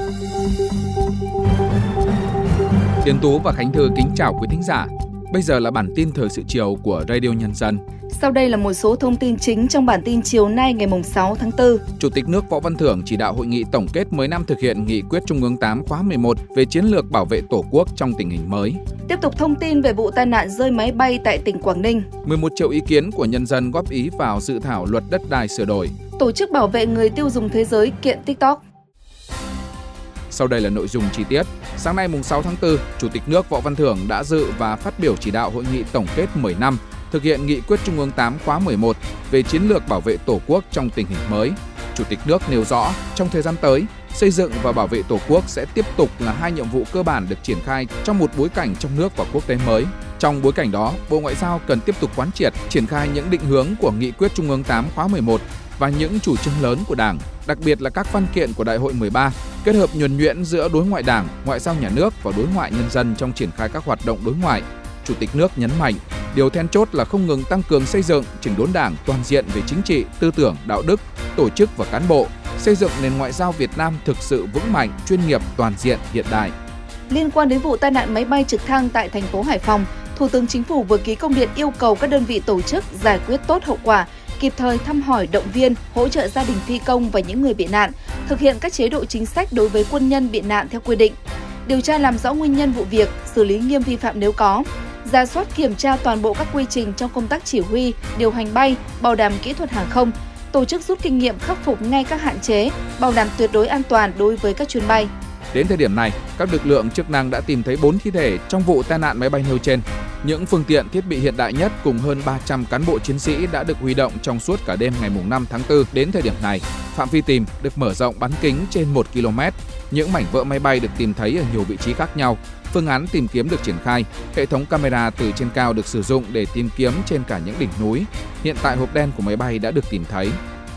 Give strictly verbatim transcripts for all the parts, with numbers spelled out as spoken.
Tiến Tú và Khánh Thư kính chào quý thính giả. Bây giờ là bản tin thời sự chiều của Radio Nhân dân. Sau đây là một số thông tin chính trong bản tin chiều nay ngày sáu tháng tư. Chủ tịch nước Võ Văn Thưởng chỉ đạo hội nghị tổng kết mười năm thực hiện nghị quyết Trung ương tám khóa mười một về chiến lược bảo vệ Tổ quốc trong tình hình mới. Tiếp tục thông tin về vụ tai nạn rơi máy bay tại tỉnh Quảng Ninh. mười một triệu ý kiến của nhân dân góp ý vào dự thảo luật đất đai sửa đổi. Tổ chức bảo vệ người tiêu dùng thế giới kiện TikTok. Sau đây là nội dung chi tiết. Sáng nay mùng sáu tháng tư, Chủ tịch nước Võ Văn Thưởng đã dự và phát biểu chỉ đạo hội nghị tổng kết mười năm thực hiện nghị quyết Trung ương tám khóa mười một về chiến lược bảo vệ Tổ quốc trong tình hình mới. Chủ tịch nước nêu rõ, trong thời gian tới, xây dựng và bảo vệ Tổ quốc sẽ tiếp tục là hai nhiệm vụ cơ bản được triển khai trong một bối cảnh trong nước và quốc tế mới. Trong bối cảnh đó, Bộ Ngoại giao cần tiếp tục quán triệt, triển khai những định hướng của nghị quyết Trung ương tám khóa mười một và những chủ trương lớn của Đảng, đặc biệt là các văn kiện của Đại hội mười ba, kết hợp nhuần nhuyễn giữa đối ngoại Đảng, ngoại giao nhà nước và đối ngoại nhân dân trong triển khai các hoạt động đối ngoại. Chủ tịch nước nhấn mạnh, điều then chốt là không ngừng tăng cường xây dựng, chỉnh đốn Đảng toàn diện về chính trị, tư tưởng, đạo đức, tổ chức và cán bộ, xây dựng nền ngoại giao Việt Nam thực sự vững mạnh, chuyên nghiệp, toàn diện, hiện đại. Liên quan đến vụ tai nạn máy bay trực thăng tại thành phố Hải Phòng, Thủ tướng Chính phủ vừa ký công điện yêu cầu các đơn vị tổ chức giải quyết tốt hậu quả, kịp thời thăm hỏi, động viên, hỗ trợ gia đình phi công và những người bị nạn, thực hiện các chế độ chính sách đối với quân nhân bị nạn theo quy định, điều tra làm rõ nguyên nhân vụ việc, xử lý nghiêm vi phạm nếu có, rà soát kiểm tra toàn bộ các quy trình trong công tác chỉ huy, điều hành bay, bảo đảm kỹ thuật hàng không, tổ chức rút kinh nghiệm khắc phục ngay các hạn chế, bảo đảm tuyệt đối an toàn đối với các chuyến bay. Đến thời điểm này, các lực lượng chức năng đã tìm thấy bốn thi thể trong vụ tai nạn máy bay nêu trên. Những phương tiện thiết bị hiện đại nhất cùng hơn ba trăm cán bộ chiến sĩ đã được huy động trong suốt cả đêm ngày năm tháng tư. Đến thời điểm này, phạm vi tìm được mở rộng bán kính trên một ki lô mét. Những mảnh vỡ máy bay được tìm thấy ở nhiều vị trí khác nhau. Phương án tìm kiếm được triển khai. Hệ thống camera từ trên cao được sử dụng để tìm kiếm trên cả những đỉnh núi. Hiện tại hộp đen của máy bay đã được tìm thấy.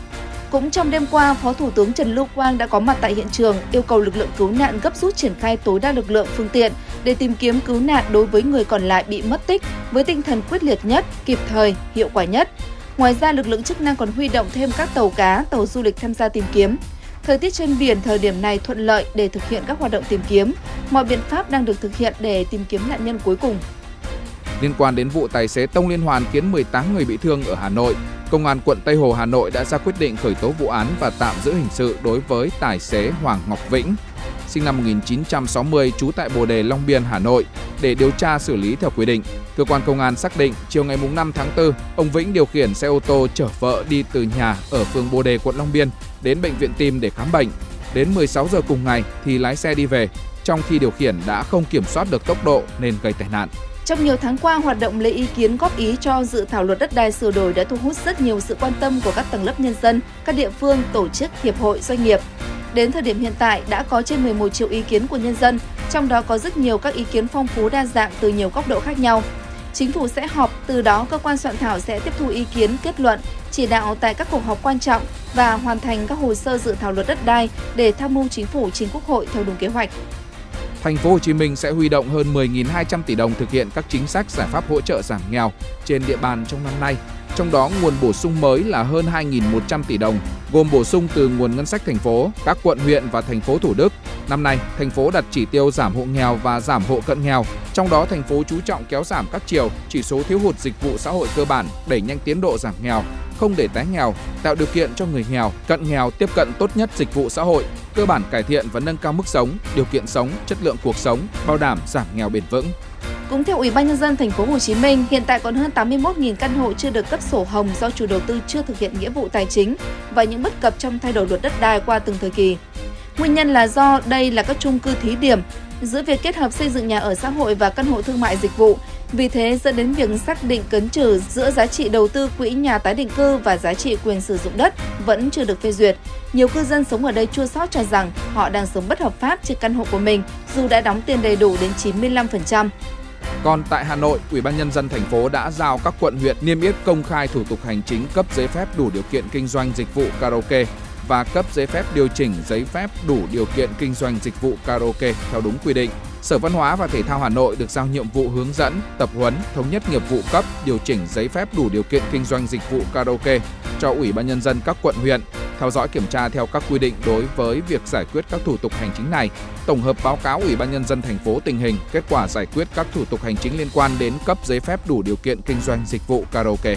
Cũng trong đêm qua, Phó Thủ tướng Trần Lưu Quang đã có mặt tại hiện trường, yêu cầu lực lượng cứu nạn gấp rút triển khai tối đa lực lượng phương tiện để tìm kiếm cứu nạn đối với người còn lại bị mất tích với tinh thần quyết liệt nhất, kịp thời, hiệu quả nhất. Ngoài ra, lực lượng chức năng còn huy động thêm các tàu cá, tàu du lịch tham gia tìm kiếm. Thời tiết trên biển thời điểm này thuận lợi để thực hiện các hoạt động tìm kiếm. Mọi biện pháp đang được thực hiện để tìm kiếm nạn nhân cuối cùng. Liên quan đến vụ tài xế tông liên hoàn khiến mười tám người bị thương ở Hà Nội, Công an quận Tây Hồ, Hà Nội đã ra quyết định khởi tố vụ án và tạm giữ hình sự đối với tài xế Hoàng Ngọc Vĩnh, sinh năm một nghìn chín trăm sáu mươi, trú tại Bồ Đề, Long Biên, Hà Nội, để điều tra xử lý theo quy định. Cơ quan công an xác định, chiều ngày năm tháng tư, ông Vĩnh điều khiển xe ô tô chở vợ đi từ nhà ở phường Bồ Đề, quận Long Biên đến bệnh viện tim để khám bệnh. Đến mười sáu giờ cùng ngày thì lái xe đi về, trong khi điều khiển đã không kiểm soát được tốc độ nên gây tai nạn. Trong nhiều tháng qua, hoạt động lấy ý kiến góp ý cho dự thảo luật đất đai sửa đổi đã thu hút rất nhiều sự quan tâm của các tầng lớp nhân dân, các địa phương, tổ chức, hiệp hội, doanh nghiệp. Đến thời điểm hiện tại, đã có trên mười một triệu ý kiến của nhân dân, trong đó có rất nhiều các ý kiến phong phú đa dạng từ nhiều góc độ khác nhau. Chính phủ sẽ họp, từ đó cơ quan soạn thảo sẽ tiếp thu ý kiến, kết luận, chỉ đạo tại các cuộc họp quan trọng và hoàn thành các hồ sơ dự thảo luật đất đai để tham mưu Chính phủ trình Quốc hội theo đúng kế hoạch. Thành phố Hồ Chí Minh sẽ huy động hơn mười nghìn hai trăm tỷ đồng thực hiện các chính sách giải pháp hỗ trợ giảm nghèo trên địa bàn trong năm nay. Trong đó, nguồn bổ sung mới là hơn hai nghìn một trăm tỷ đồng, gồm bổ sung từ nguồn ngân sách thành phố, các quận huyện và thành phố Thủ Đức. Năm nay, thành phố đặt chỉ tiêu giảm hộ nghèo và giảm hộ cận nghèo. Trong đó, thành phố chú trọng kéo giảm các chiều, chỉ số thiếu hụt dịch vụ xã hội cơ bản, đẩy nhanh tiến độ giảm nghèo, không để tái nghèo, tạo điều kiện cho người nghèo, cận nghèo tiếp cận tốt nhất dịch vụ xã hội, cơ bản cải thiện và nâng cao mức sống, điều kiện sống, chất lượng cuộc sống, bảo đảm giảm nghèo bền vững. Cũng theo Ủy ban nhân dân thành phố Hồ Chí Minh, hiện tại còn hơn tám mươi mốt nghìn căn hộ chưa được cấp sổ hồng do chủ đầu tư chưa thực hiện nghĩa vụ tài chính và những bất cập trong thay đổi luật đất đai qua từng thời kỳ. Nguyên nhân là do đây là các chung cư thí điểm giữa việc kết hợp xây dựng nhà ở xã hội và căn hộ thương mại dịch vụ. Vì thế dẫn đến việc xác định cấn trừ giữa giá trị đầu tư quỹ nhà tái định cư và giá trị quyền sử dụng đất vẫn chưa được phê duyệt. Nhiều cư dân sống ở đây chua xót cho rằng họ đang sống bất hợp pháp trên căn hộ của mình dù đã đóng tiền đầy đủ đến chín mươi lăm phần trăm. Còn tại Hà Nội, Ủy ban nhân dân thành phố đã giao các quận huyện niêm yết công khai thủ tục hành chính cấp giấy phép đủ điều kiện kinh doanh dịch vụ karaoke và cấp giấy phép điều chỉnh giấy phép đủ điều kiện kinh doanh dịch vụ karaoke theo đúng quy định. Sở Văn hóa và Thể thao Hà Nội được giao nhiệm vụ hướng dẫn, tập huấn, thống nhất nghiệp vụ cấp, điều chỉnh giấy phép đủ điều kiện kinh doanh dịch vụ karaoke cho Ủy ban nhân dân các quận huyện, Theo dõi kiểm tra theo các quy định đối với việc giải quyết các thủ tục hành chính này, tổng hợp báo cáo Ủy ban Nhân dân thành phố tình hình, kết quả giải quyết các thủ tục hành chính liên quan đến cấp giấy phép đủ điều kiện kinh doanh dịch vụ karaoke.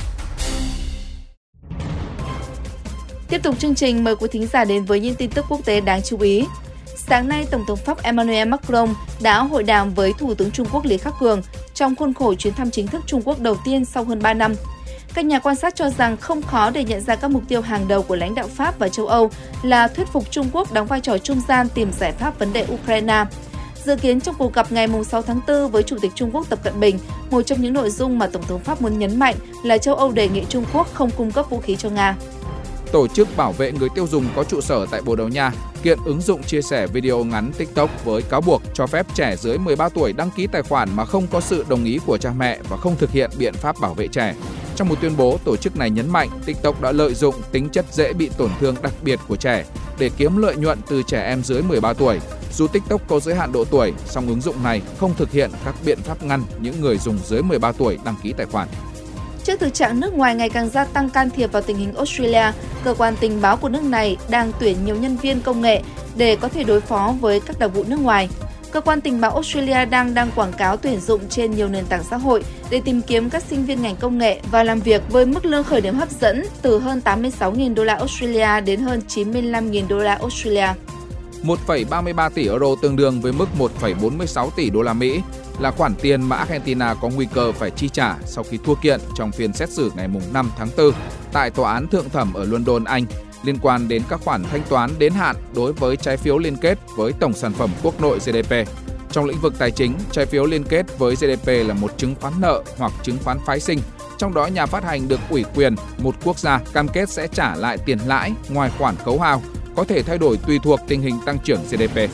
Tiếp tục chương trình, mời quý thính giả đến với những tin tức quốc tế đáng chú ý. Sáng nay, Tổng thống Pháp Emmanuel Macron đã hội đàm với Thủ tướng Trung Quốc Lý Khắc Cường trong khuôn khổ chuyến thăm chính thức Trung Quốc đầu tiên sau hơn ba năm. Các nhà quan sát cho rằng không khó để nhận ra các mục tiêu hàng đầu của lãnh đạo Pháp và châu Âu là thuyết phục Trung Quốc đóng vai trò trung gian tìm giải pháp vấn đề Ukraine. Dự kiến trong cuộc gặp ngày sáu tháng tư với Chủ tịch Trung Quốc Tập Cận Bình, một trong những nội dung mà Tổng thống Pháp muốn nhấn mạnh là châu Âu đề nghị Trung Quốc không cung cấp vũ khí cho Nga. Tổ chức bảo vệ người tiêu dùng có trụ sở tại Bồ Đào Nha kiện ứng dụng chia sẻ video ngắn TikTok với cáo buộc cho phép trẻ dưới mười ba tuổi đăng ký tài khoản mà không có sự đồng ý của cha mẹ và không thực hiện biện pháp bảo vệ trẻ. Trong một tuyên bố, tổ chức này nhấn mạnh TikTok đã lợi dụng tính chất dễ bị tổn thương đặc biệt của trẻ để kiếm lợi nhuận từ trẻ em dưới mười ba tuổi. Dù TikTok có giới hạn độ tuổi, song ứng dụng này không thực hiện các biện pháp ngăn những người dùng dưới mười ba tuổi đăng ký tài khoản. Trước thực trạng nước ngoài ngày càng gia tăng can thiệp vào tình hình Australia, cơ quan tình báo của nước này đang tuyển nhiều nhân viên công nghệ để có thể đối phó với các đặc vụ nước ngoài. Cơ quan tình báo Australia đang đăng quảng cáo tuyển dụng trên nhiều nền tảng xã hội để tìm kiếm các sinh viên ngành công nghệ và làm việc với mức lương khởi điểm hấp dẫn từ hơn tám mươi sáu nghìn đô la Australia đến hơn chín mươi lăm nghìn đô la Australia. một phẩy ba mươi ba tỷ euro tương đương với mức một phẩy bốn mươi sáu tỷ đô la Mỹ là khoản tiền mà Argentina có nguy cơ phải chi trả sau khi thua kiện trong phiên xét xử ngày năm tháng tư tại Tòa án Thượng thẩm ở London, Anh, liên quan đến các khoản thanh toán đến hạn đối với trái phiếu liên kết với tổng sản phẩm quốc nội G D P. Trong lĩnh vực tài chính, trái phiếu liên kết với G D P là một chứng khoán nợ hoặc chứng khoán phái sinh, trong đó nhà phát hành được ủy quyền một quốc gia cam kết sẽ trả lại tiền lãi ngoài khoản khấu hao, có thể thay đổi tùy thuộc tình hình tăng trưởng G D P.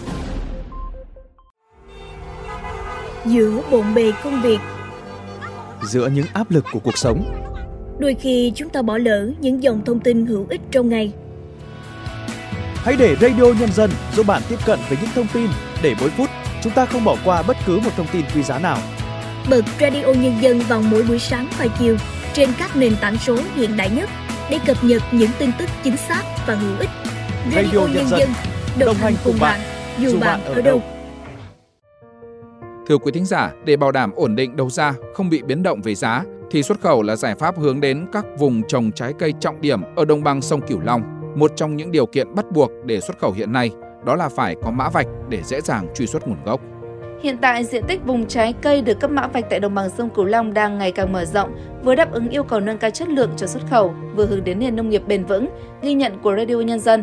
Giữa bộn bề công việc, giữa những áp lực của cuộc sống, đôi khi chúng ta bỏ lỡ những dòng thông tin hữu ích trong ngày. Hãy để Radio Nhân dân giúp bạn tiếp cận với những thông tin để mỗi phút chúng ta không bỏ qua bất cứ một thông tin quý giá nào. Bật Radio Nhân dân vào mỗi buổi sáng và chiều trên các nền tảng số hiện đại nhất để cập nhật những tin tức chính xác và hữu ích. Radio, Radio Nhân dân, dân đồng hành cùng bạn, dù, dù bạn ở đâu. Thưa quý thính giả, để bảo đảm ổn định đầu ra, không bị biến động về giá, thì xuất khẩu là giải pháp hướng đến các vùng trồng trái cây trọng điểm ở đồng bằng sông Cửu Long. Một trong những điều kiện bắt buộc để xuất khẩu hiện nay, đó là phải có mã vạch để dễ dàng truy xuất nguồn gốc. Hiện tại, diện tích vùng trái cây được cấp mã vạch tại đồng bằng sông Cửu Long đang ngày càng mở rộng, vừa đáp ứng yêu cầu nâng cao chất lượng cho xuất khẩu, vừa hướng đến nền nông nghiệp bền vững, ghi nhận của Radio Nhân dân.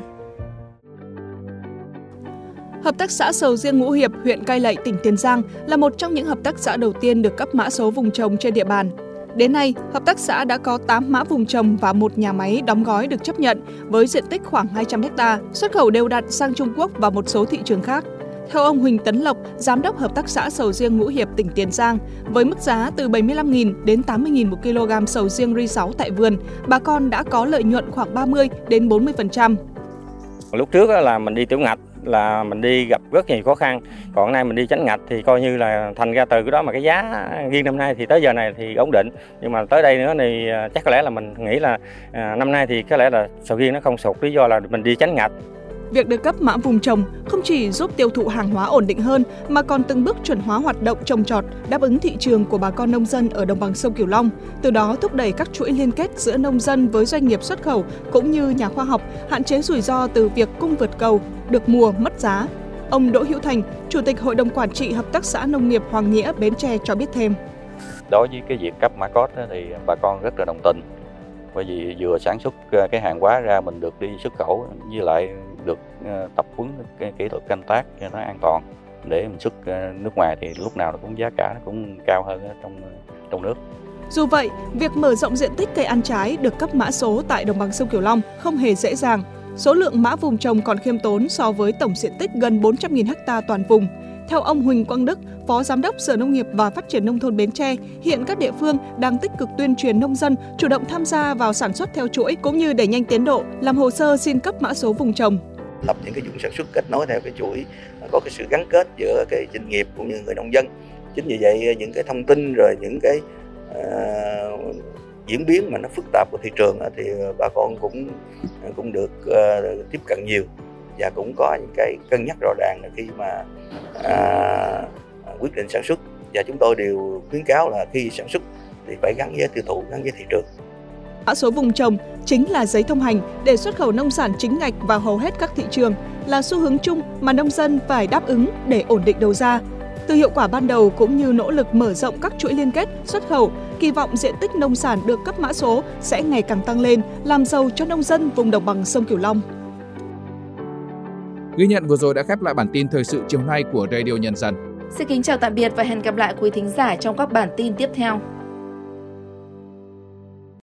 Hợp tác xã sầu riêng Ngũ Hiệp, huyện Cai Lậy, tỉnh Tiền Giang là một trong những hợp tác xã đầu tiên được cấp mã số vùng trồng trên địa bàn. Đến nay, hợp tác xã đã có tám mã vùng trồng và một nhà máy đóng gói được chấp nhận với diện tích khoảng hai trăm héc ta, xuất khẩu đều đặn sang Trung Quốc và một số thị trường khác. Theo ông Huỳnh Tấn Lộc, Giám đốc Hợp tác xã sầu riêng Ngũ Hiệp, tỉnh Tiền Giang, với mức giá từ bảy mươi lăm nghìn đến tám mươi nghìn một kg sầu riêng ri sáu tại vườn, bà con đã có lợi nhuận khoảng ba mươi đến bốn mươi phần trăm. Lúc trước là mình đi tiểu ngạch, là mình đi gặp rất nhiều khó khăn, còn nay mình đi chánh ngạch thì coi như là thành ra từ cái đó mà cái giá riêng năm nay thì tới giờ này thì ổn định, nhưng mà tới đây nữa thì chắc có lẽ là mình nghĩ là à, năm nay thì có lẽ là sầu riêng nó không sụt, lý do là mình đi chánh ngạch. Việc được cấp mã vùng trồng không chỉ giúp tiêu thụ hàng hóa ổn định hơn mà còn từng bước chuẩn hóa hoạt động trồng trọt, đáp ứng thị trường của bà con nông dân ở đồng bằng sông Cửu Long, từ đó thúc đẩy các chuỗi liên kết giữa nông dân với doanh nghiệp xuất khẩu cũng như nhà khoa học, hạn chế rủi ro từ việc cung vượt cầu, được mùa mất giá. Ông Đỗ Hữu Thành, Chủ tịch Hội đồng Quản trị Hợp tác xã Nông nghiệp Hoàng Nghĩa, Bến Tre cho biết thêm. Đối với cái việc cấp mã code thì bà con rất là đồng tình, bởi vì vừa sản xuất cái hàng hóa ra mình được đi xuất khẩu, với lại được tập huấn cái kỹ thuật canh tác cho nó an toàn, để mình xuất nước ngoài thì lúc nào nó cũng giá cả nó cũng cao hơn trong trong nước. Dù vậy, việc mở rộng diện tích cây ăn trái được cấp mã số tại đồng bằng sông Cửu Long không hề dễ dàng. Số lượng mã vùng trồng còn khiêm tốn so với tổng diện tích gần bốn trăm nghìn ha toàn vùng. Theo ông Huỳnh Quang Đức, Phó Giám đốc Sở Nông nghiệp và Phát triển Nông thôn Bến Tre, hiện các địa phương đang tích cực tuyên truyền nông dân chủ động tham gia vào sản xuất theo chuỗi cũng như đẩy nhanh tiến độ, làm hồ sơ xin cấp mã số vùng trồng. Lập những cái vùng sản xuất kết nối theo cái chuỗi, có cái sự gắn kết giữa cái doanh nghiệp cũng như người nông dân. Chính vì vậy những cái thông tin rồi những cái uh, diễn biến mà nó phức tạp của thị trường thì bà con cũng cũng được uh, tiếp cận nhiều và cũng có những cái cân nhắc rõ ràng khi mà uh, quyết định sản xuất, và chúng tôi đều khuyến cáo là khi sản xuất thì phải gắn với tiêu thụ, gắn với thị trường. Mã số vùng trồng chính là giấy thông hành để xuất khẩu nông sản chính ngạch vào hầu hết các thị trường, là xu hướng chung mà nông dân phải đáp ứng để ổn định đầu ra. Từ hiệu quả ban đầu cũng như nỗ lực mở rộng các chuỗi liên kết xuất khẩu, kỳ vọng diện tích nông sản được cấp mã số sẽ ngày càng tăng lên, làm giàu cho nông dân vùng đồng bằng sông Cửu Long. Ghi nhận vừa rồi đã khép lại bản tin thời sự chiều nay của Radio Nhân dân. Xin kính chào tạm biệt và hẹn gặp lại quý thính giả trong các bản tin tiếp theo.